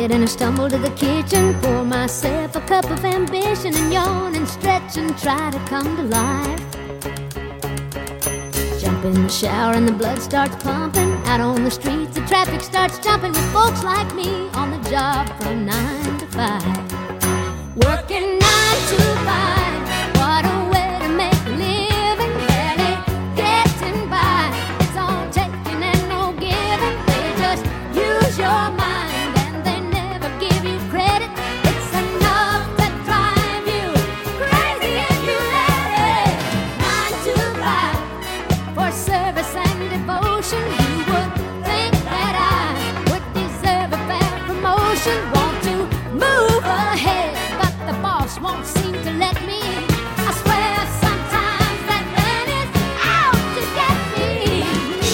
head and I stumble to the kitchen, pour myself a cup of ambition and yawn and stretch and try to come to life. Jump in the shower and the blood starts pumping. Out on the streets the traffic starts jumping with folks like me on the job from 9 to 5. Working 9 to 5, what a way to make a living. Barely getting by, it's all taking and no giving. They just use your mind and they never give you credit. It's enough to drive you crazy if you let it. 9 to 5, for service and devotion. You would think that I would deserve a fair promotion. Want to move ahead, but the boss won't seem to let me. I swear sometimes that man is out to get me.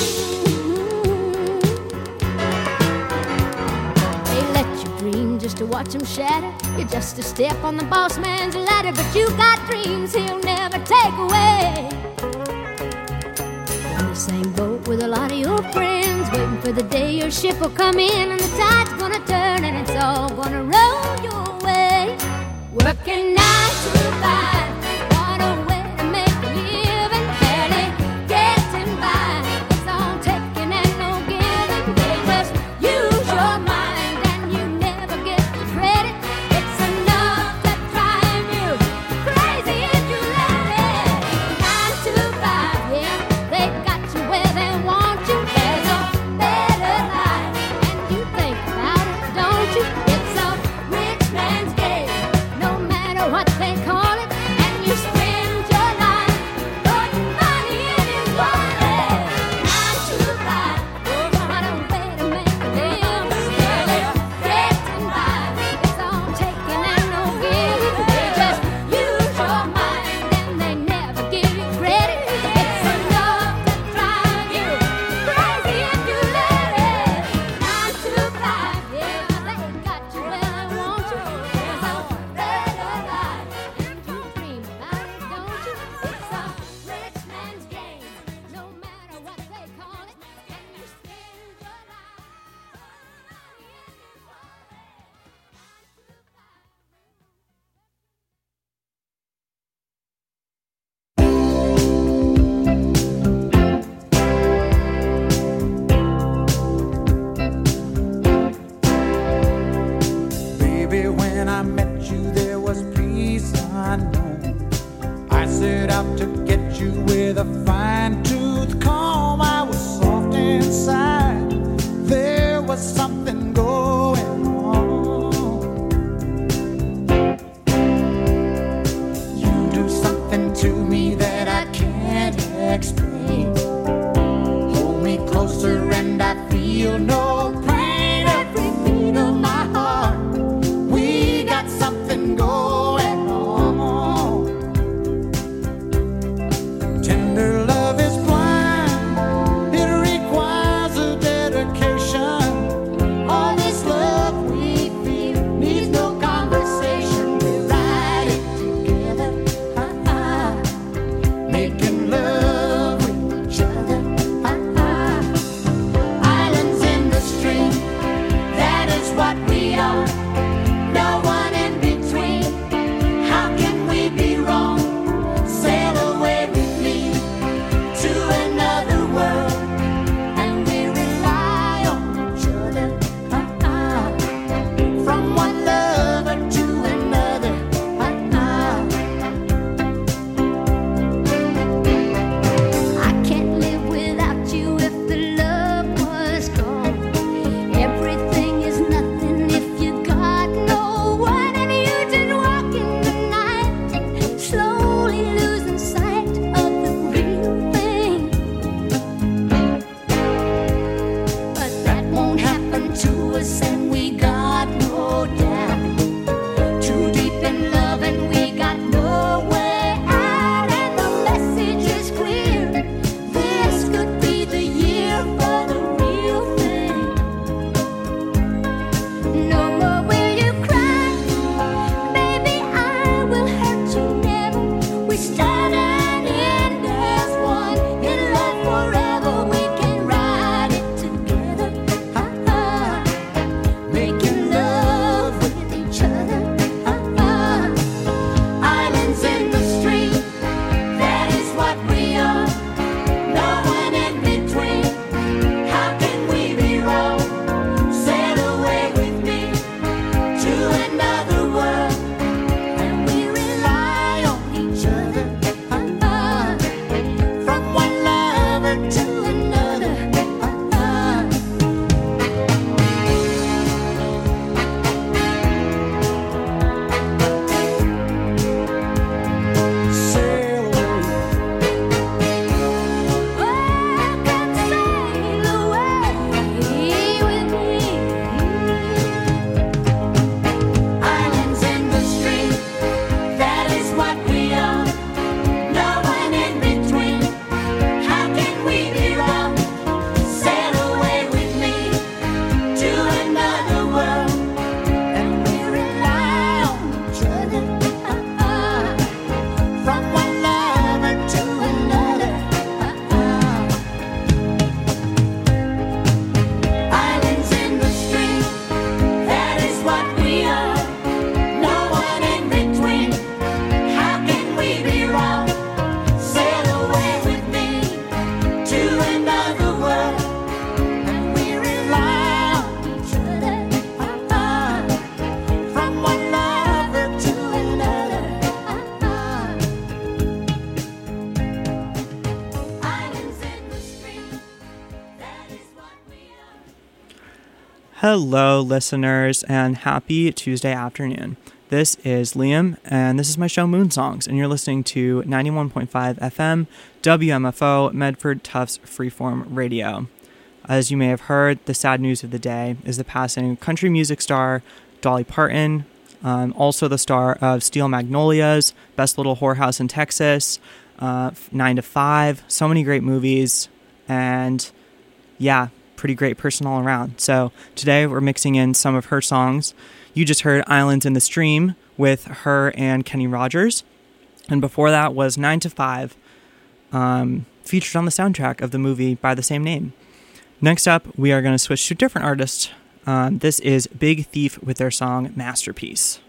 They let you dream just to watch him shatter. You're just a step on the boss man's ladder, but you got dreams he'll never take away. On the same boat with a lot of your friends, waiting for the day your ship will come in and the tide's gonna turn and it's all gonna roll your way. Working 9 to 5, what a way to make a living. Barely getting by, it's all taking and no giving. They just use your mind and you never get the credit. It's enough to drive you crazy if you let it. 9 to 5, yeah, they've got you where they want you. There's a better life and you think about it, don't you? It's a rich man's game, no matter what they call it. And you spend your life putting money in his wallet. 9 to 5, what a way to make a living. Barely getting by, it's all taking and no giving. They just use your mind and they never give you credit. It's enough to drive you crazy if you let it. 9 to 5, yeah, they got you where they want you. There's a better life and you dream about it, don't you? It's a rich man's game, no matter what they call it. And you spend your life putting money in his Baby, when I met you, there was peace unknown. I set out to get you with a fine-tooth comb. I was soft inside. There was something going on. You do something to me that I can't explain. Hold me closer and I feel no pain. Every beat of my heart, we got something going on. Tender love is blind, it requires a dedication. All this love we feel needs no conversation. We ride it together, making love Hello, listeners, and happy Tuesday afternoon. This is Liam, and this is my show Moon Songs, and you're listening to 91.5 FM, WMFO, Medford Tufts Freeform Radio. As you may have heard, the sad news of the day is the passing of country music star Dolly Parton, also the star of Steel Magnolias, Best Little Whorehouse in Texas, 9 to 5, so many great movies, and yeah, pretty great person all around. So today we're mixing in some of her songs. You just heard Islands in the Stream with her and Kenny Rogers. And before that was 9 to 5, featured on the soundtrack of the movie by the same name. Next up, we are going to switch to a different artist. This is Big Thief with their song Masterpiece.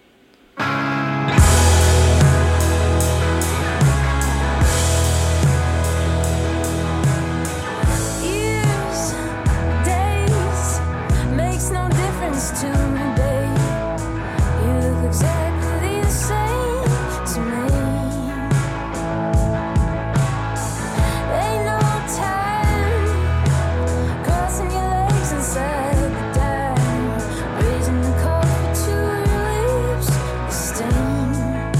To me, babe, you look exactly the same to me. Ain't no time crossing your legs inside the dime, raising the coffee to your lips, the stain.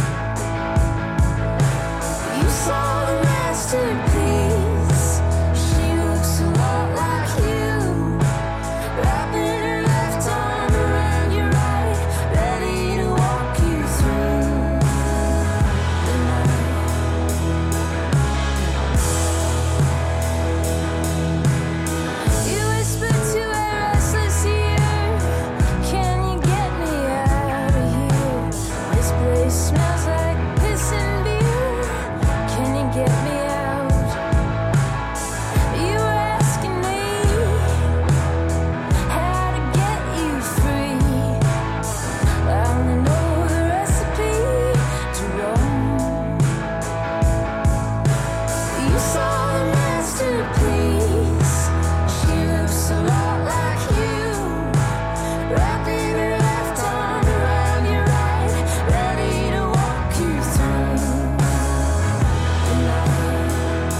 You saw the masterpiece. She looks a lot like you, wrapping her left arm around your right, ready to walk you through the night. You whisper to a restless ear, can you get me out of here? This place smells like piss and beer. Can you get me out? You were asking me how to get you free. I only know the recipe to roam. You saw the masterpiece. She looks a lot like you, wrapping her left arm around your right, ready to walk you through the night.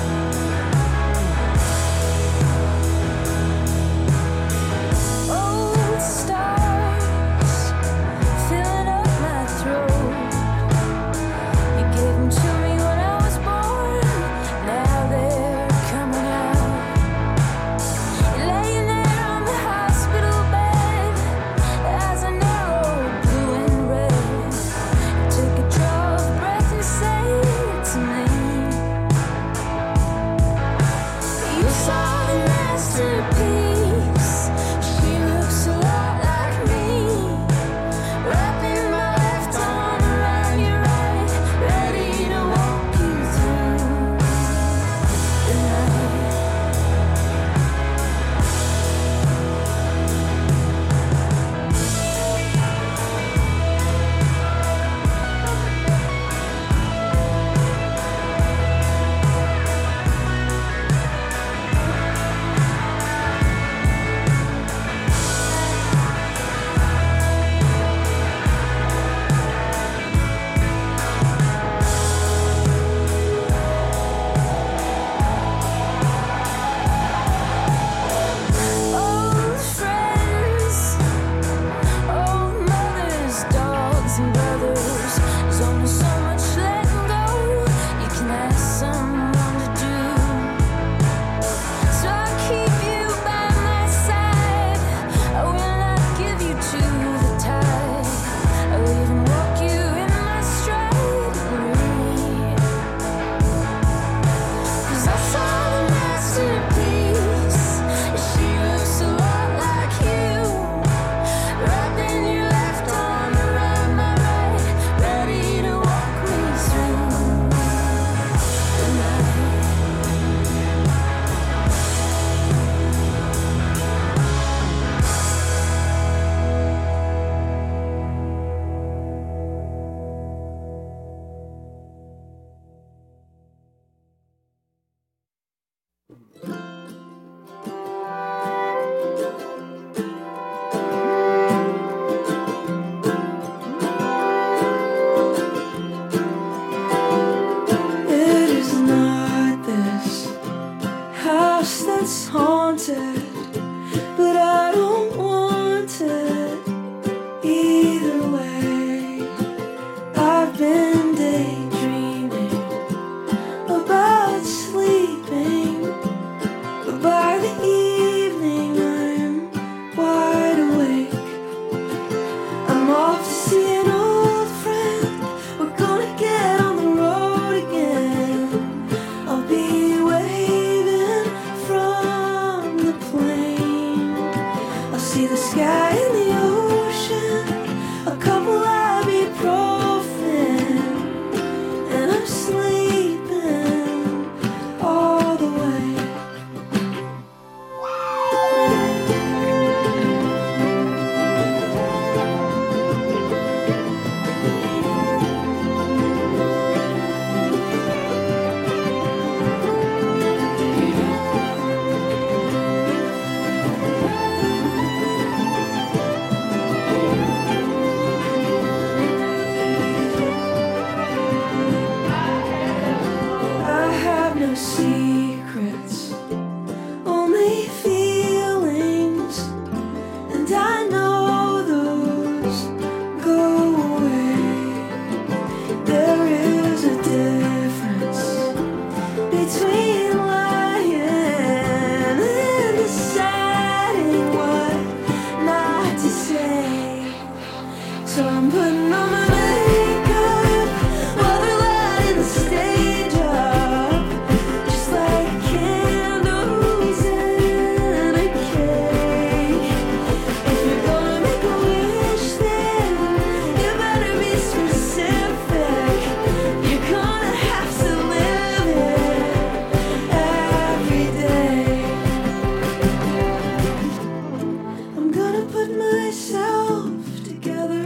Old stars filling up my throat. You gave them to me when I was born. Now they're coming out. You're laying there on the hospital bed as I narrow blue and red. You took a draw of breath and said to me, you saw the masterpiece. She looks a lot like me, wrapping my left arm around your right, ready to walk you through the night. Old friends, old mothers, dogs and brothers. There's only so much letting go you can ask someone to do. So I'll keep you by my side. I will not give you to the tide. I will even walk you in my stride and read. 'Cause I saw the masterpiece. She looks a lot like you, wrapping your left arm around my right, ready to walk me through the night. It is not this house that's haunted, but I don't want no secrets, only feelings, and I know those go away. There is a difference between lying and deciding what not to say. So I'm putting on my makeup while they're lighting the stage up, just like candles in a cake. If you're gonna make a wish, then you better be specific. You're gonna have to live it every day. I'm gonna put myself together.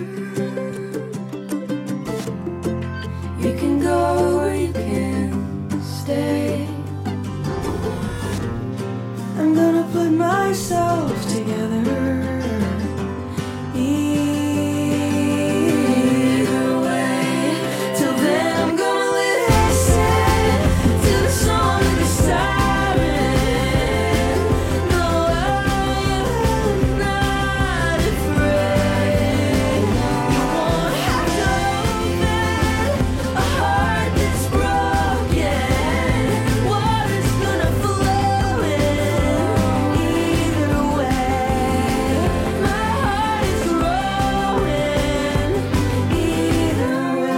You can go or you can stay. I'm gonna put myself together. Either way, till then I'm gonna listen to the song of the siren. No, I'm not afraid. You won't have to open a heart that's broken. Water's gonna flow in either way. My heart is growing either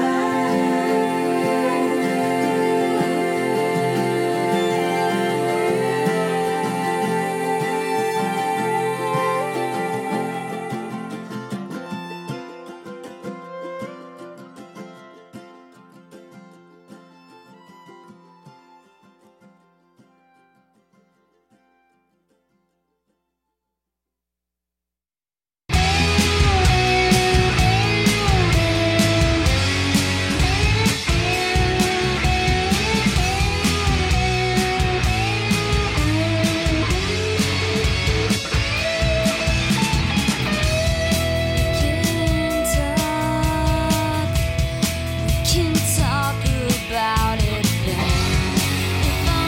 can talk about it then. If I'm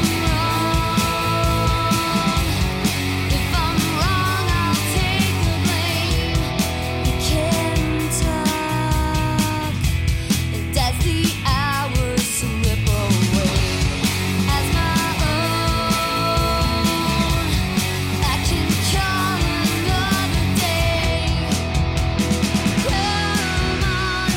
wrong, I'll take the blame. We can talk, and as the hours slip away as my own, I can call another day. Come on,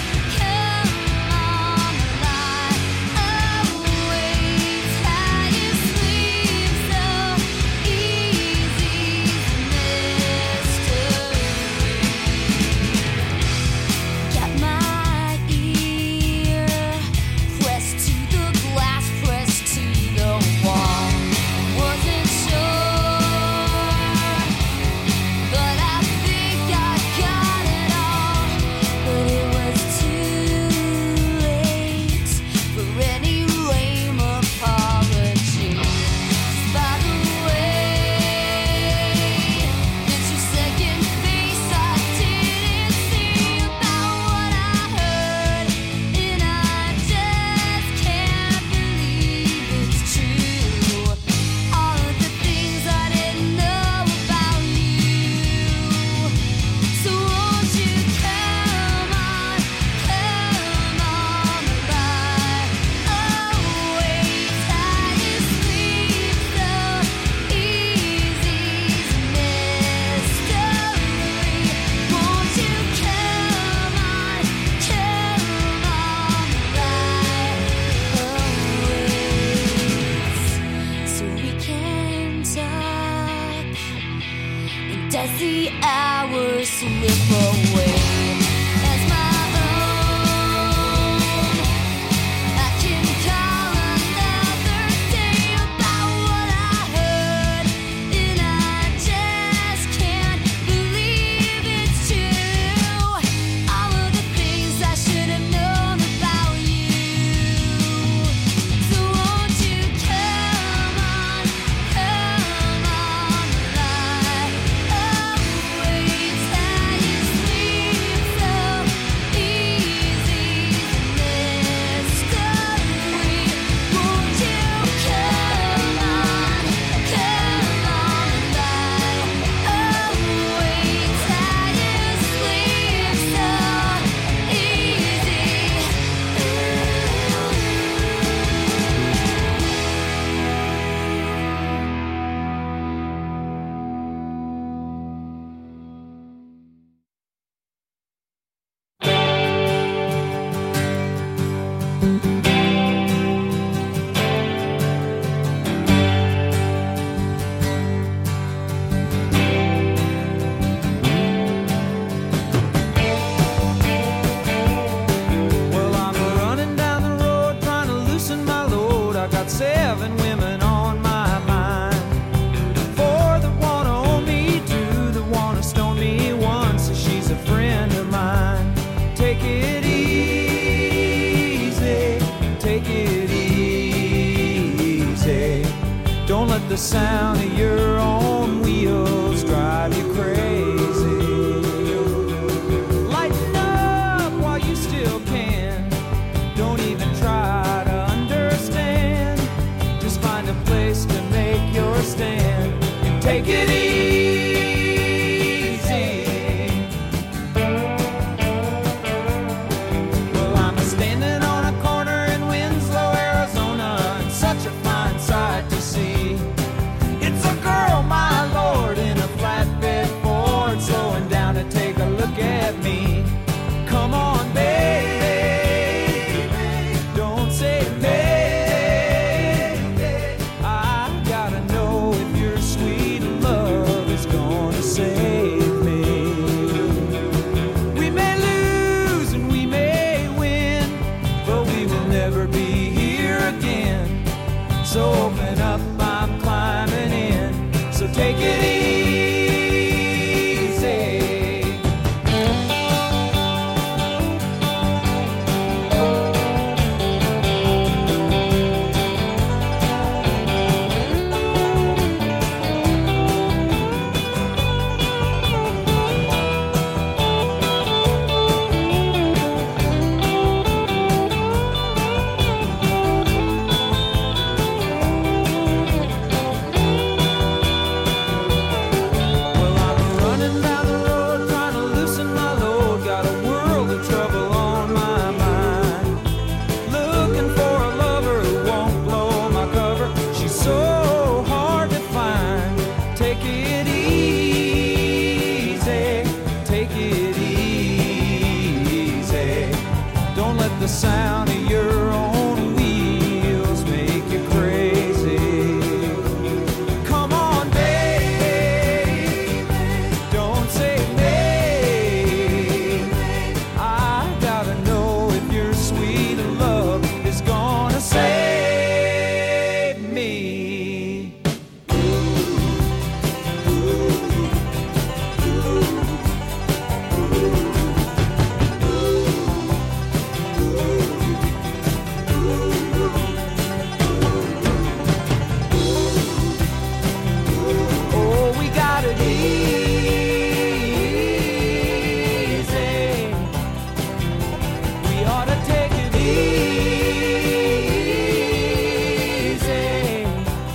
lie awake, how you sleep so easy, mystery. Got my ear pressed to the glass, pressed to the wall. Wasn't sure, but I think I got it all. But it was too late for any lame apology. By the way, it's your second face I didn't see about what I heard, and I just can't believe it's true. All of the things I didn't know about you. So won't you come on, lie awake, how you sleep so easy, mystery. Won't you come on, lie awake, so we can talk, and as the hours slip away as my own, I can call another day about what I heard, and I just can't believe it's true. All of the things I should have known about you. So won't you come on, lie awake, how you sleep Don't let the sound of your own wheels drive you crazy. Lighten up while you still can. Don't even try to understand. Just find a place to make your stand and take it easy. Well, I'm standing on a corner in Winslow, Arizona, and such a fine sight to see. It's a girl, my lord, in a flatbed Ford, slowing down to take a look at me. Come on, baby, don't say maybe. I gotta know if your sweet love is gonna save me. We may lose and we may win, but we will never be here again. So open up, I'm climbing in. So take it easy. Well, I'm running down the road trying to loosen my load. Got a world of trouble on my mind. Looking for a lover who won't blow my cover. She's so hard to find. Take it easy. Take it easy. Don't let the sound of your own wheels make you crazy. Come on, baby, don't say maybe. I gotta know if your sweet love is gonna save me. Oh, we got it easy. We ought to take it easy.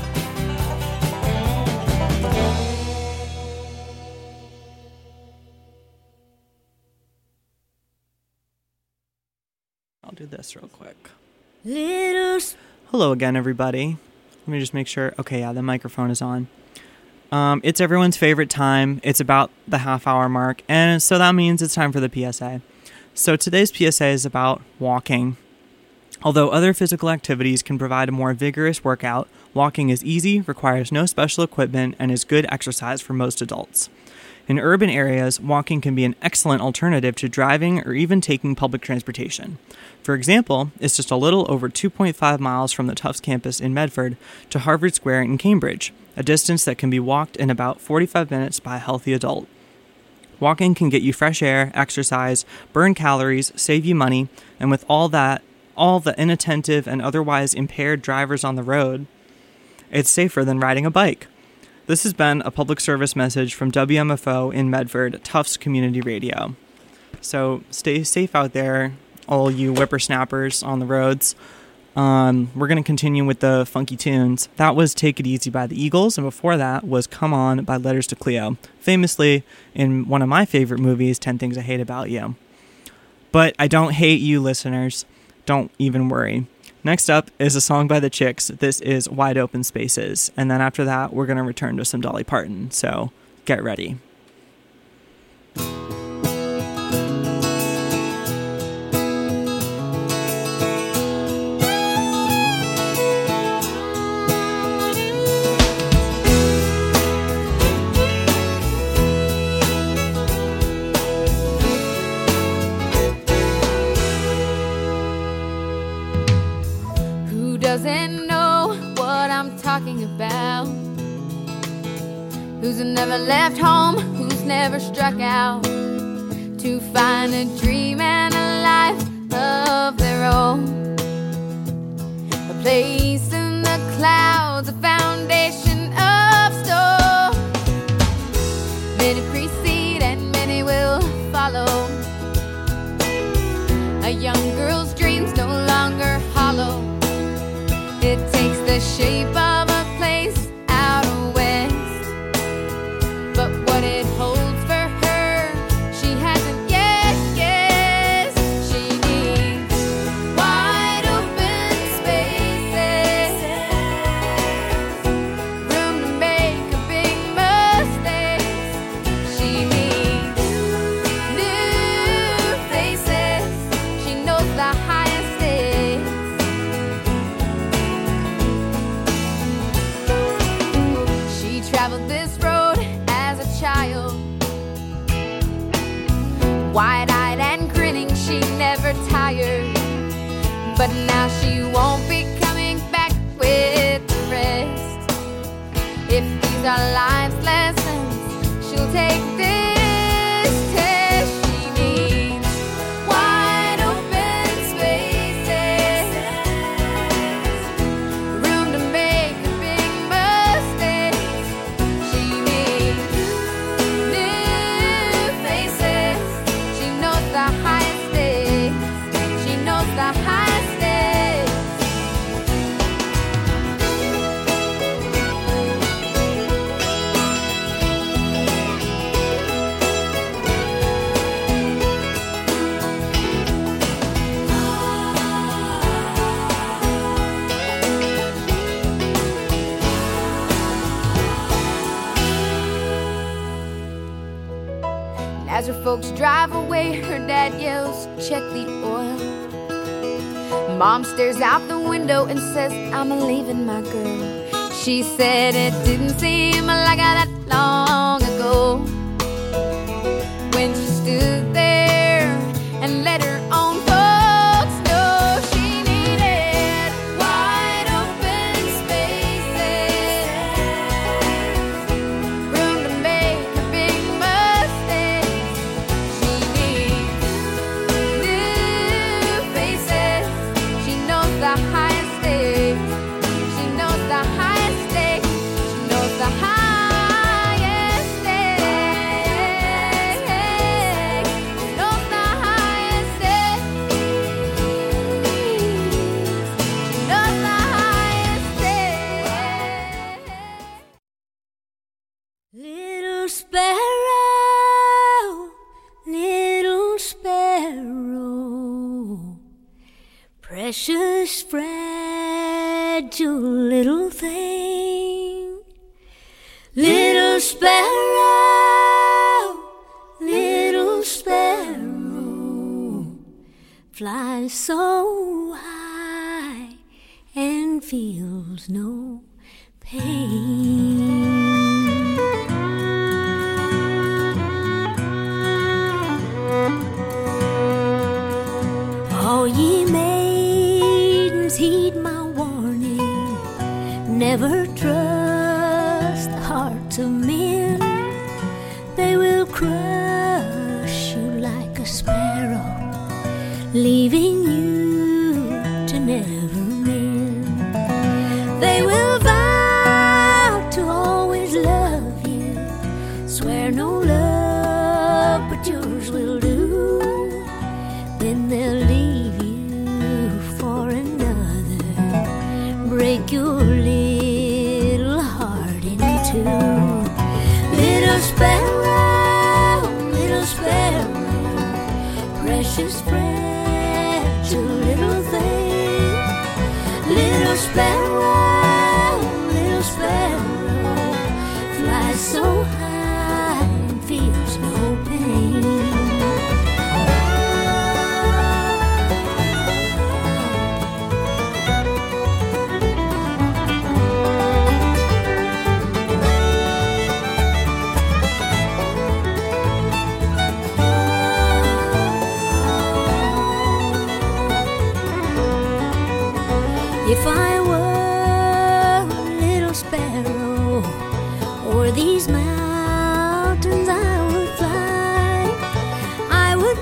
I'll do this real quick. Little Hello again, everybody. Let me just make sure. Okay, yeah, the microphone is on. It's everyone's favorite time. It's about the half-hour mark, and so that means it's time for the PSA. So today's PSA is about walking. Although other physical activities can provide a more vigorous workout, walking is easy, requires no special equipment, and is good exercise for most adults. In urban areas, walking can be an excellent alternative to driving or even taking public transportation. For example, it's just a little over 2.5 miles from the Tufts campus in Medford to Harvard Square in Cambridge, a distance that can be walked in about 45 minutes by a healthy adult. Walking can get you fresh air, exercise, burn calories, save you money, and with all the inattentive and otherwise impaired drivers on the road, it's safer than riding a bike. This has been a public service message from WMFO in Medford, Tufts Community Radio. So stay safe out there, all you whippersnappers on the roads. We're going to continue with the funky tunes. That was Take It Easy by the Eagles, and before that was Come On by Letters to Cleo, famously in one of my favorite movies, 10 Things I Hate About You. But I don't hate you, listeners. Don't even worry. Next up is a song by the Chicks. This is Wide Open Spaces. And then after that, we're going to return to some Dolly Parton. So get ready. Doesn't know what I'm talking about. Who's never left home, who's never struck out to find a dream and a life of their own. A place in the clouds, a foundation wide-eyed and grinning, she never tired. But now she won't be coming back with the rest. If these are life's lessons, she'll take this test. She needs wide open spaces, room to make a big mistake. She needs new faces. She knows the highest stakes. She knows the highest stakes. As her folks drive away, her dad yells, "Check the oil." Mom stares out the window and says, "I'm leaving my girl." She said it didn't seem like that long ago when she stood there and let her own folks know she needed wide open spaces, room to make a big mistake. She needs new faces. She knows the highest stakes. She knows the highest stakes. She knows the highest stakes. She knows the highest stakes. She knows the highest stakes. Little sparrow, precious fragile little thing. Little sparrow, flies so high and feels no pain. All ye maidens, heed my warning. Never trust the hearts of men. They will crush you like a sparrow, leaving you to never mend. They will vow to always love you, swear no love but yours will do. Then they'll leave you for another, break your little heart in two. Little sparrow, precious fragile little thing. Little sparrow, flies so high and feels no pain. If I were a little sparrow, o'er these mountains I would fly. I would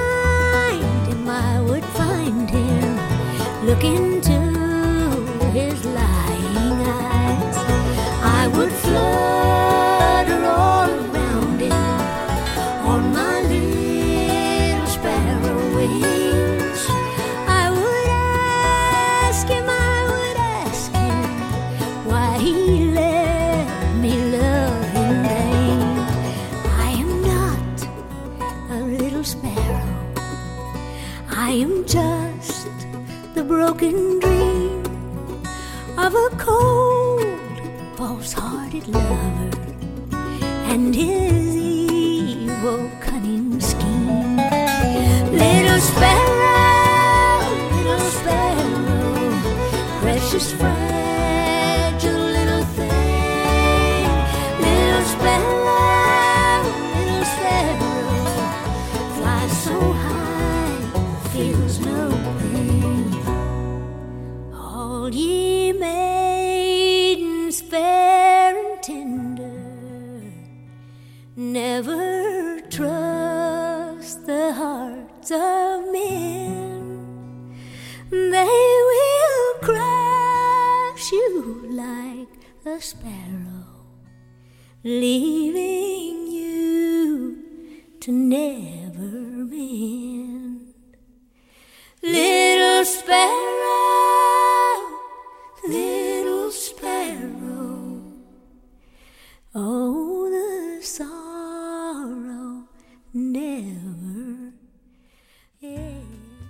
find him, look into his lying eyes. I would flutter all around him on my little sparrow wings. I would ask him why he let me love in vain. I am not a little sparrow. I am just the broken dream of a cold, false-hearted lover and his evil, cunning scheme. Little sparrow, precious fragile little thing. Little sparrow, flies a sparrow, leaving you to never mend. Little sparrow, little sparrow, oh, the sorrow never ends.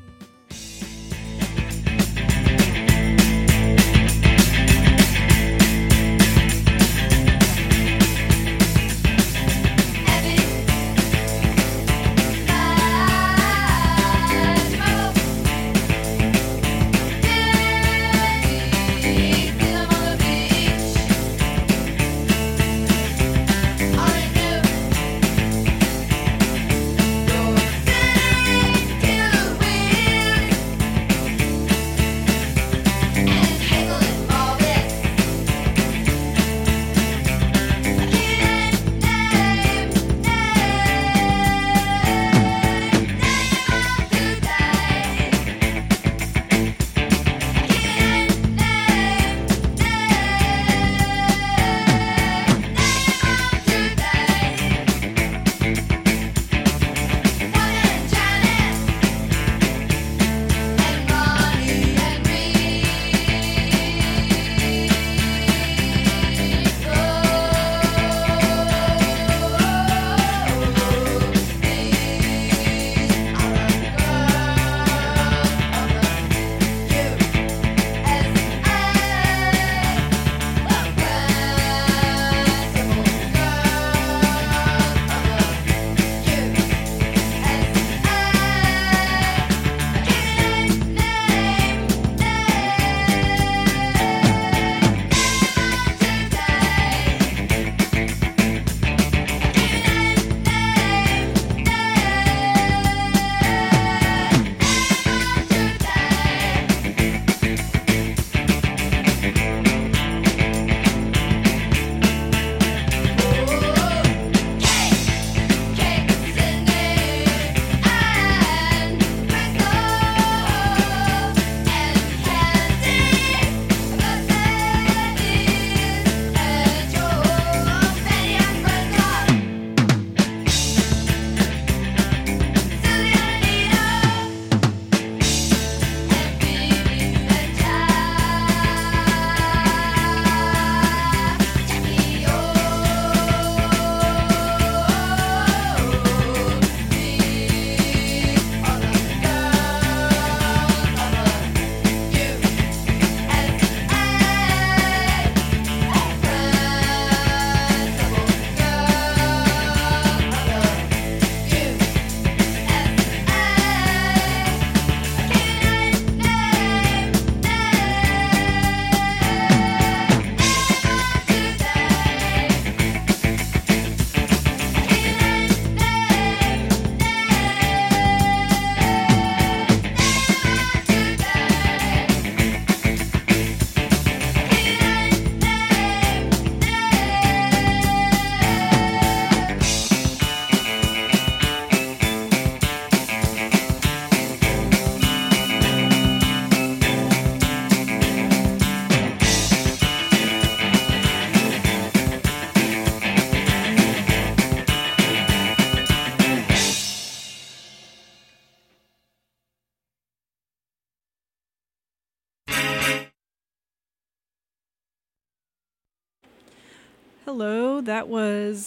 Hello, that was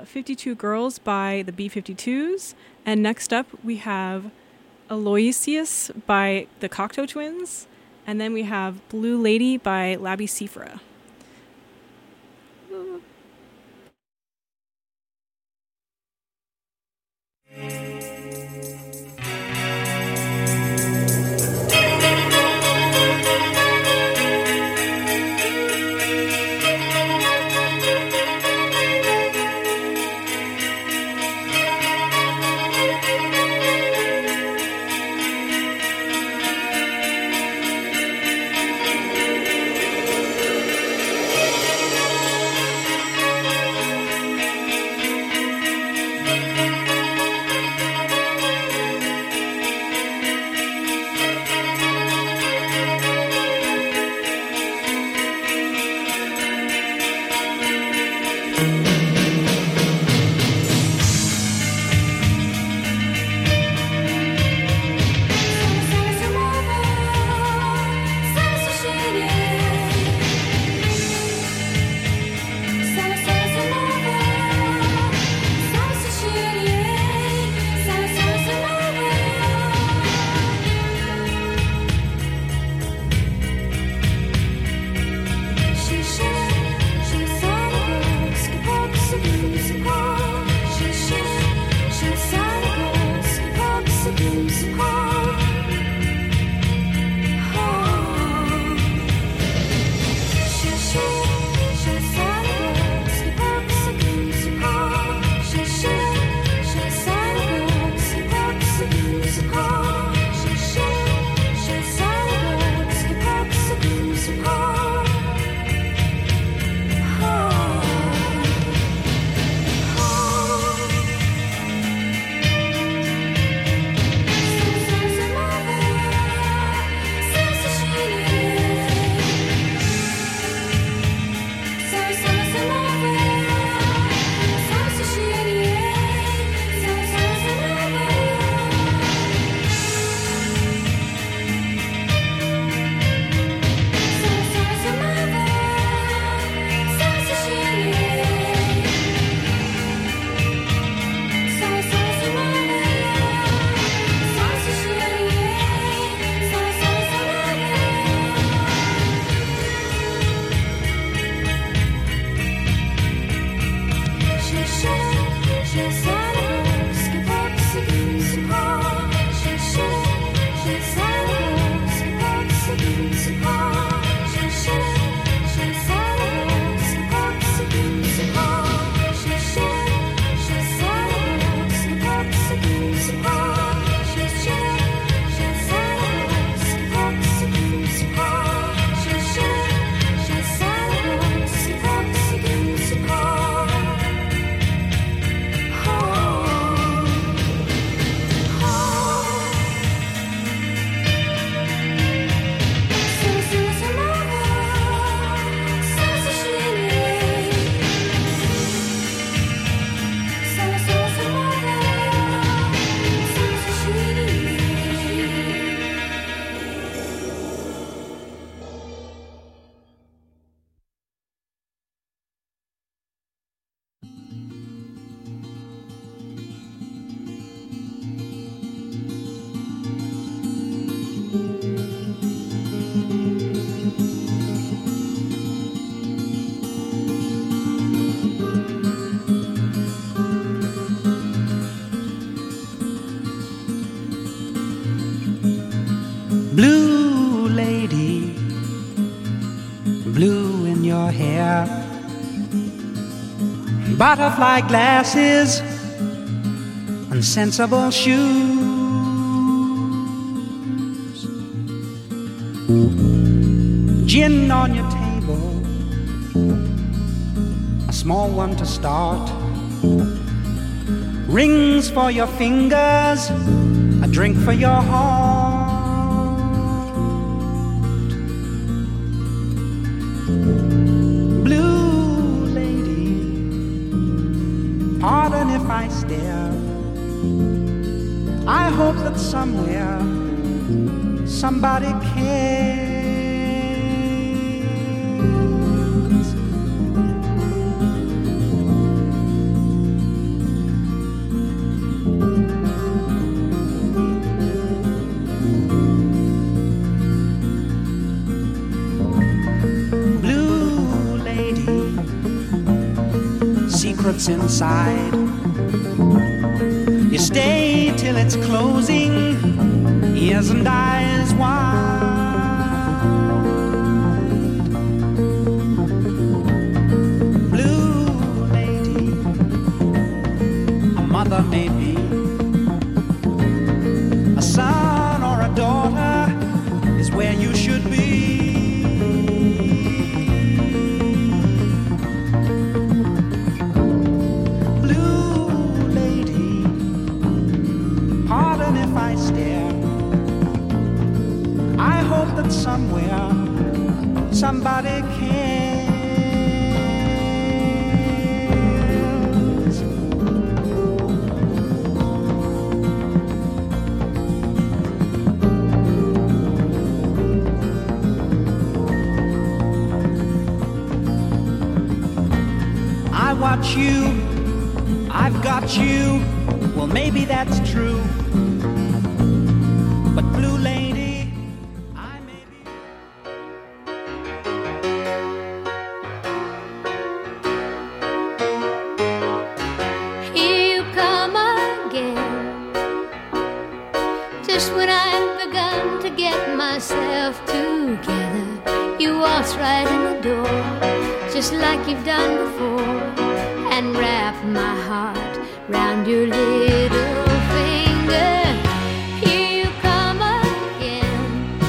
52 Girls by the B-52s. And next up, we have Aloysius by the Cocteau Twins. And then we have Blue Lady by Labi Siffre. Blue lady, blue in your hair, butterfly glasses and sensible shoes. Gin on your table, a small one to start. Rings for your fingers, a drink for your heart. Blue lady, pardon if I stare. I hope that somewhere somebody cares. Secrets inside. You stay till it's closing, ears and eyes wide. Blue lady, a mother maybe, a son or a daughter is where you should be. I hope that somewhere somebody cares. I watch you, I've got you. Well, maybe that's true. But blue lady, I may be. Here you come again. Just when I've begun to get myself together, you waltz right in the door, just like you've done before, and wrap my heart round your little finger. Here you come again.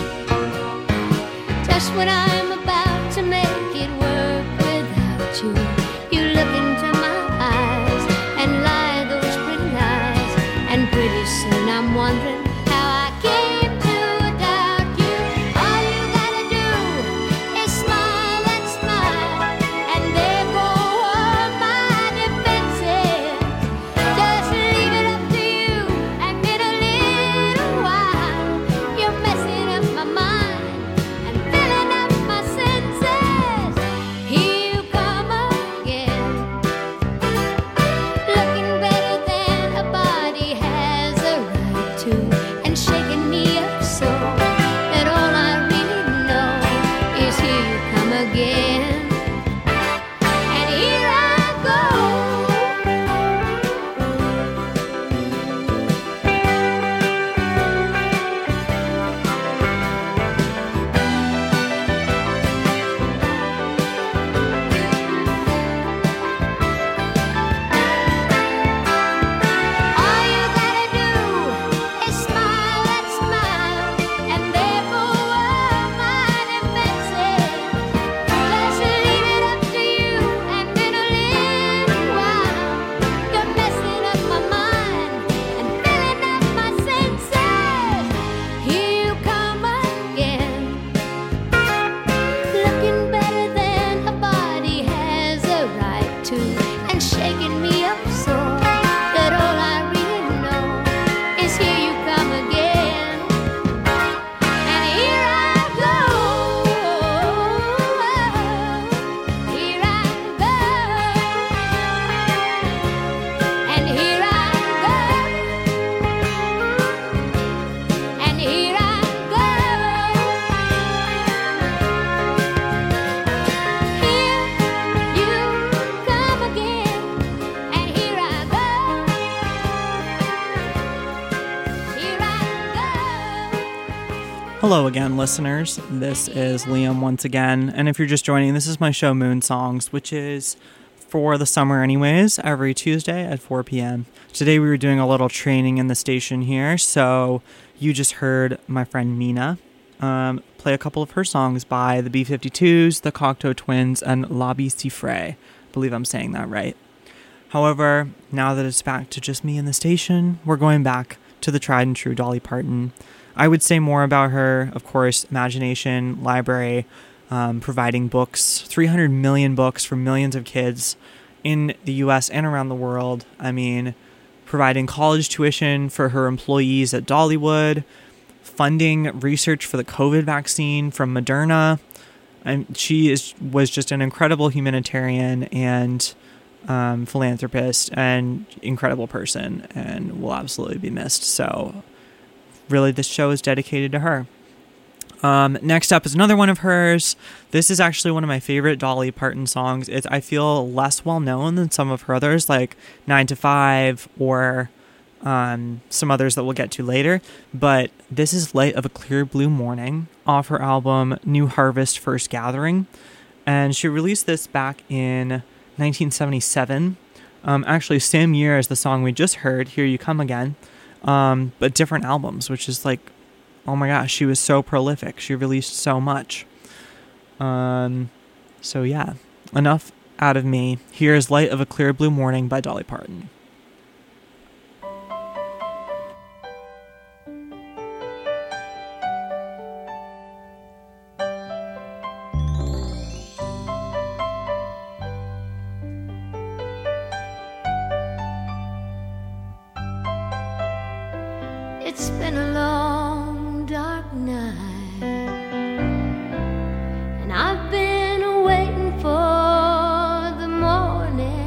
Just when I'm about to make it work without you, you look into my eyes and lie those pretty lies, and pretty soon I'm wondering how I came to doubt you. All you gotta do is smile and smile, and there go all my defenses. Just leave it up to you, and in a little while you're messing up my mind and filling up my senses. Here you come again, looking better than a body has a right to, and shaking me up so that all I really know is here you come again. And here I go. All you gotta do is smile and smile, and there go all my defenses. Just leave it up to you, and in a little while you're messing up my mind and filling up my senses. Here you come again, looking better than a body has a right to, and shaking me up so that all I really know is here you come again. And here I go, here I go, and here I go, and here I go. Here you come again, and here I go, here I go. Hello again, listeners. This is Liam once again, and if you're just joining, this is my show Moon Songs, which is for the summer anyways, every Tuesday at 4 p.m. Today we were doing a little training in the station here, so you just heard my friend Mina play a couple of her songs by the B-52s, the Cocteau Twins, and Labi Siffre. I believe I'm saying that right. However, now that it's back to just me in the station, we're going back to the tried and true Dolly Parton. I would say more about her, of course, Imagination Library, providing books, 300 million books for millions of kids in the U.S. and around the world. I mean, providing college tuition for her employees at Dollywood, funding research for the COVID vaccine from Moderna. And she was just an incredible humanitarian and philanthropist and incredible person, and will absolutely be missed. So really, this show is dedicated to her. Next up is another one of hers. This is actually one of my favorite Dolly Parton songs. I feel less well known than some of her others, like 9 to 5 or some others that we'll get to later. But this is Light of a Clear Blue Morning off her album New Harvest First Gathering. And she released this back in 1977. Actually, same year as the song we just heard, Here You Come Again. But different albums, which is like, oh my gosh, she was so prolific. She released so much. So yeah, enough out of me. Here's Light of a Clear Blue Morning by Dolly Parton. It's been a long, dark night, and I've been waiting for the morning.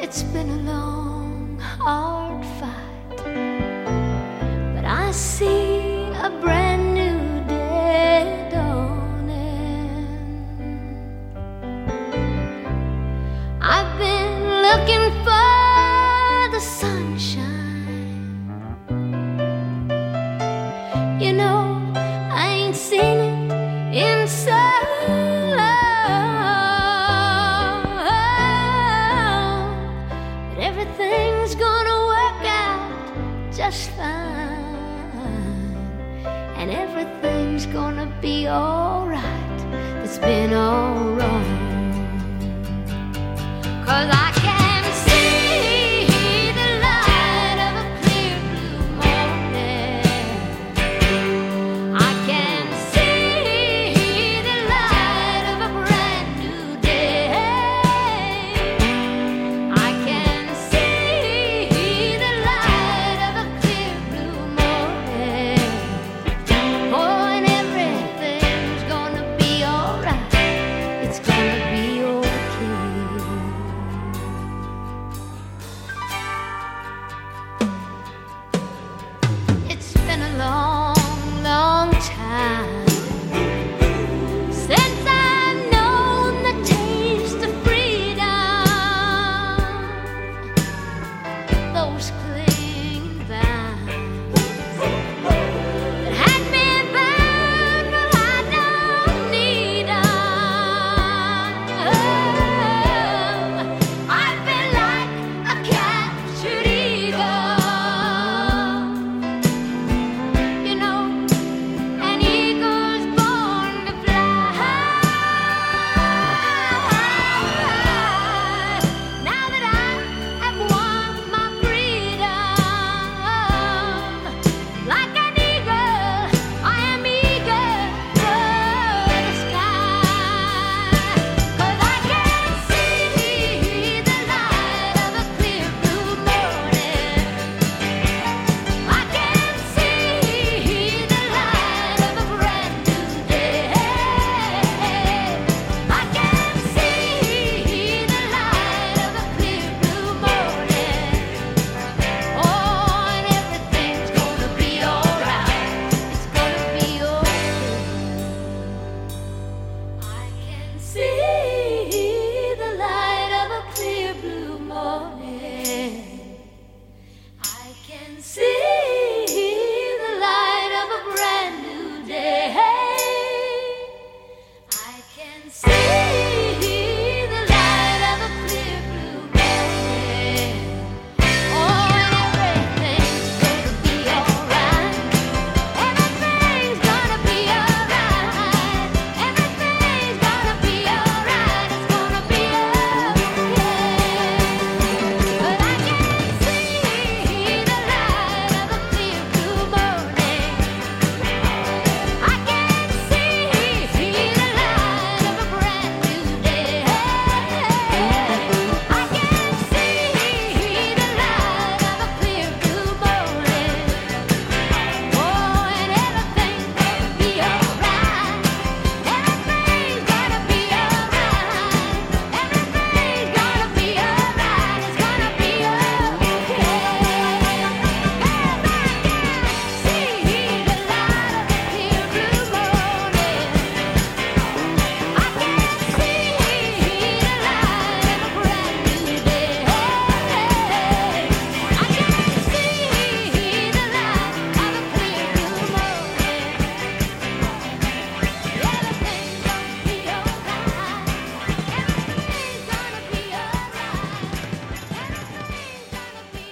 It's been a long, hard fight, but I see a brand new day dawning. I've been looking for the sunshine. You know, I ain't seen it in so long, but everything's gonna work out just fine, and everything's gonna be alright that's been all wrong. 'Cause I can see the light of a clear blue morning. I can see the light of a brand new day. I can see the light of a clear blue morning. Oh, and everything's gonna be alright. It's gonna be okay. It's been a long, long time since I've known the taste of freedom. Those clinging vines that had me bound, but I don't need 'em. I've been like a captured eagle. You know, an eagle's born to fly. Now that I have won my freedom, like an eagle, I am eager for the sky. 'Cause I can see the light of a clear blue morning. I can see the light of a brand new day. I can see the light of a clear blue morning. Oh, and everything's gonna be alright. It's gonna be okay. I can see the light of a clear blue morning. I can see the light of a brand new day. I can see the light of a clear blue morning. Oh, and everything's gonna be alright. Everything's gonna be alright. Everything's gonna be alright. It's gonna be okay. But I can see the light of a clear blue morning. I can see the light of a brand new day. I can see the light of a clear blue morning. Oh, and everything's gonna be alright. Everything's gonna be alright. Everything's gonna be alright. It's gonna be okay. See the light of a clear blue morning. I can see the light of a brand new day. I can see the light of a clear blue morning. Everything's gonna be alright. Everything's gonna be alright. Everything's gonna be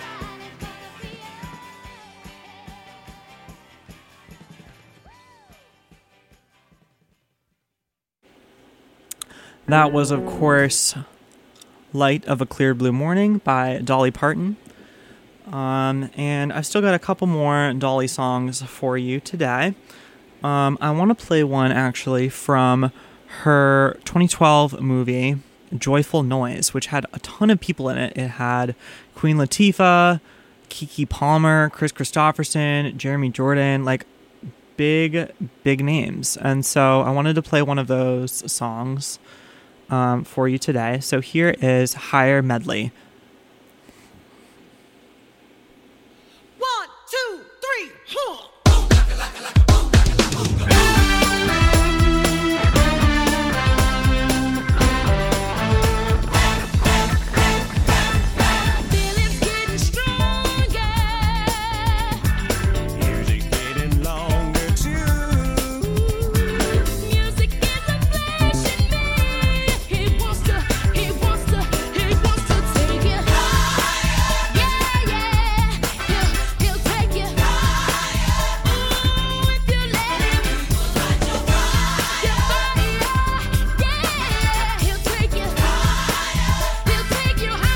alright. That was, of course, Light of a Clear Blue Morning by Dolly Parton. And I've still got a couple more Dolly songs for you today. I want to play one, actually, from her 2012 movie, Joyful Noise, which had a ton of people in it. It had Queen Latifah, Keke Palmer, Chris Christopherson, Jeremy Jordan, like big names. And so I wanted to play one of those songs. for you today. So here is Higher Medley. 1, 2, 3, 4. Feeling's getting stronger. Music getting longer too. Music is a flash in me. He wants to take you higher. Yeah, yeah. He'll take you higher. Ooh, if you let him. Your body, yeah. He'll take you higher. He'll take you higher.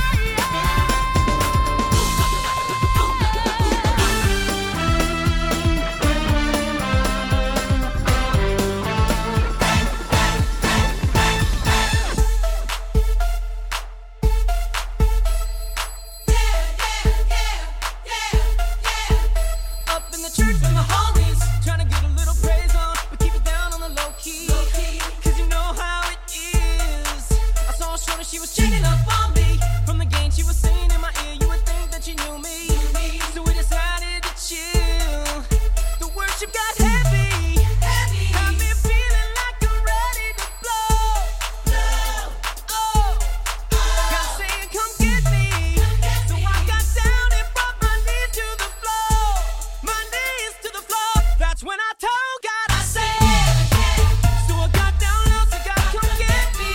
Up in the church with my homies, trying to get a little praise on, but keep it down on the low key. Cause you know how it is. I saw a shorty, she was checking up on me. From the game she was singing in my ear, you would think that she knew me. So we decided to chill. The worship got heavy. Got me feeling like I'm ready to blow. Oh, God saying, come get me. So I got down and brought my knees to the floor. My knees to the floor. That's when I told God, I said. So I got down low, so God, come get me.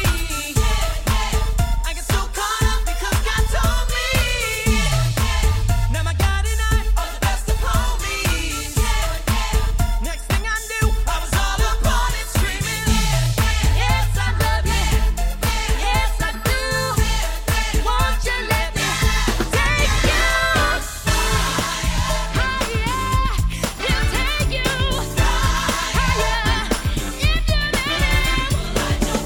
I get so caught up because God told me. Now my God and I are the best of homies. Next thing I knew, I was all up on it screaming. Yes, I love you. Yes, I do. Won't you let me take you higher? He'll take you higher. If you let him, he will light your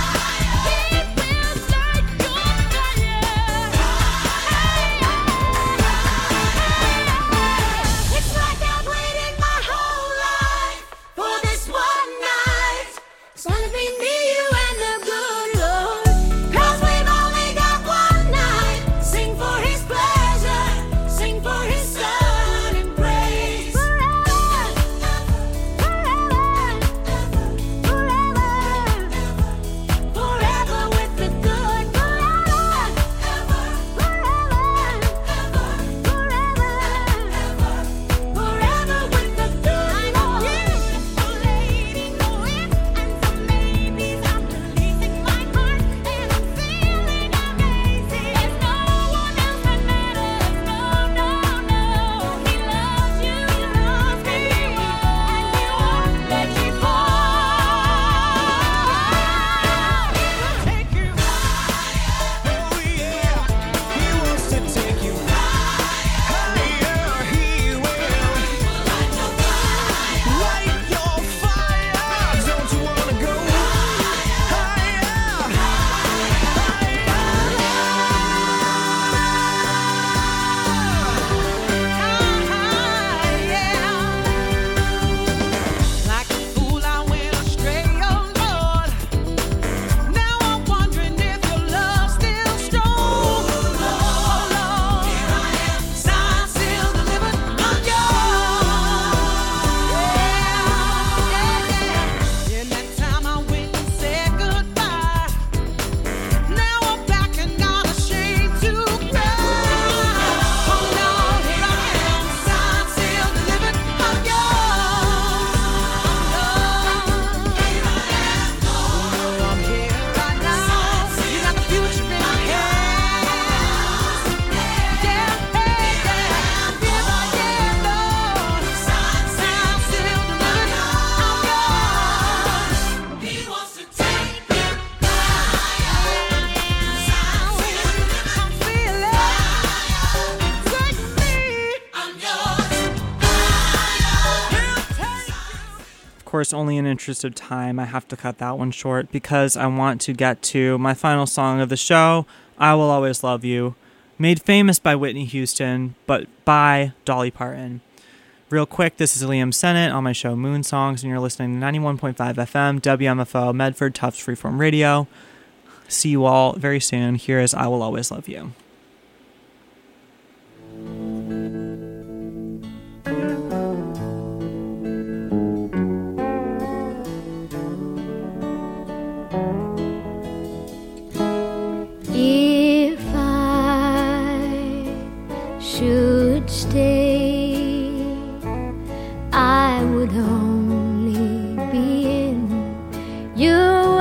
fire. It's like I've waited my whole life for this one night. It's gonna be me, you, and the good Lord. 'Cause we've only got one night. Sing for His pleasure, sing for His Son, and praise forever, forever with the good. Forever with the good. I'm a beautiful lady, no ifs, ands, or maybes. I'm releasing my heart, and I'm feeling amazing. There's no one else that matters. No, no, no. He loves you, he loves me, and He won't let you fall. Take you higher. Oh yeah, He wants to take you higher. He will light your fire. Don't you wanna go Like a fool, I went astray, oh Lord. Now I'm wondering if your love's still strong. Oh Lord, here I am, signed, sealed, delivered, I'm yours. In that time I went and said goodbye. Now I'm back and not ashamed to cry. Oh Lord, here I am, signed, sealed, delivered, I'm yours. I'm here right now. You got the future in your hands. Yeah, hey, yeah. Here I am, Lord. Signed, sealed, delivered, I'm yours. He wants to take you higher. Signed, sealed, I'm feeling. Take me. I'm yours. He'll take you. Of course, only in interest of time, I have to cut that one short because I want to get to my final song of the show, I Will Always Love You, made famous by Whitney Houston, but by Dolly Parton. Real quick, this is Liam Sennett on my show Moon Songs, and you're listening to 91.5 FM, WMFO, Medford, Tufts Freeform Radio. see you all very soon. Here is I Will Always Love You. If I should stay, I would only be in your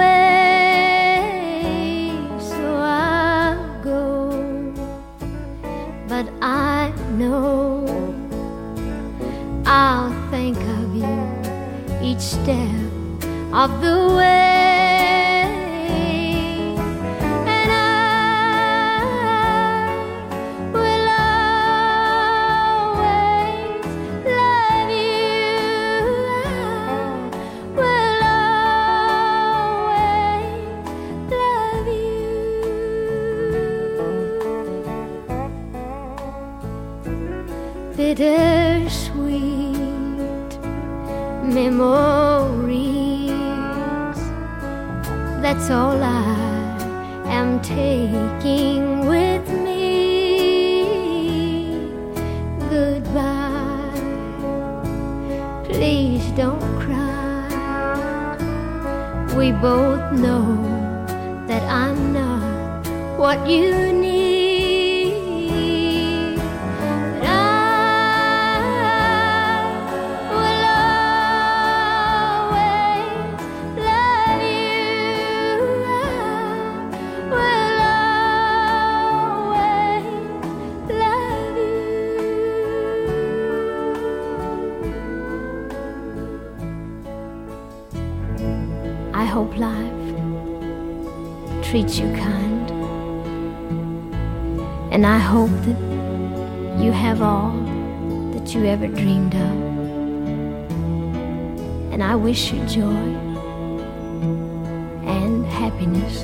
way, so I'll go. But I know I'll think of you each step of the way. Bittersweet memories, that's all I am taking with me. Goodbye, please don't cry. We both know that I'm not what you need. I hope life treats you kind, and I hope that you have all that you ever dreamed of, and I wish you joy and happiness